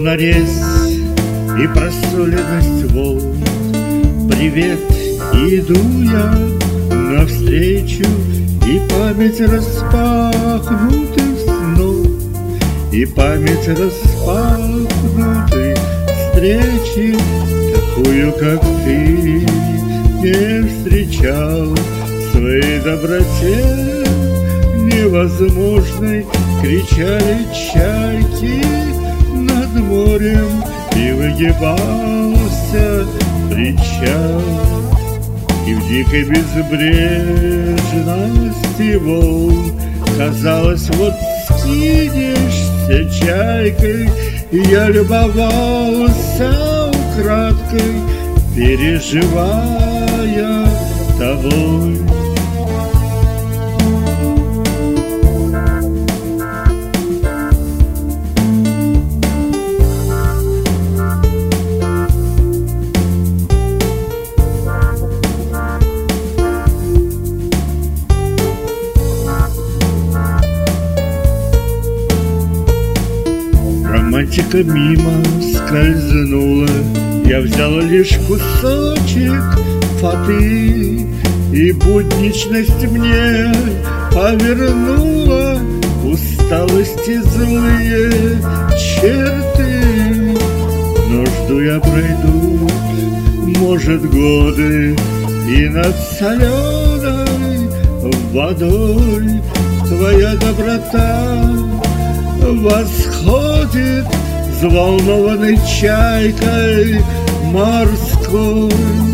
волнорез и просоленность волн. Привет, иду я навстречу, и память распахнутых снов, и память распахнутой встречи, такую, как ты, не встречал. В своей доброте невозможной кричали чайки над морем, и выгибался причал. И в дикой безбрежности волн казалось, вот скинешься чайкой, и я любовался украдкой, переживая тобой. Романтика мимо скользнула, я взял лишь кусочек фаты, и будничность мне повернула усталости злые черты. Но жду я пройдут, может, годы, и над соленой водой твоя доброта восходит взволнованной чайкой морской.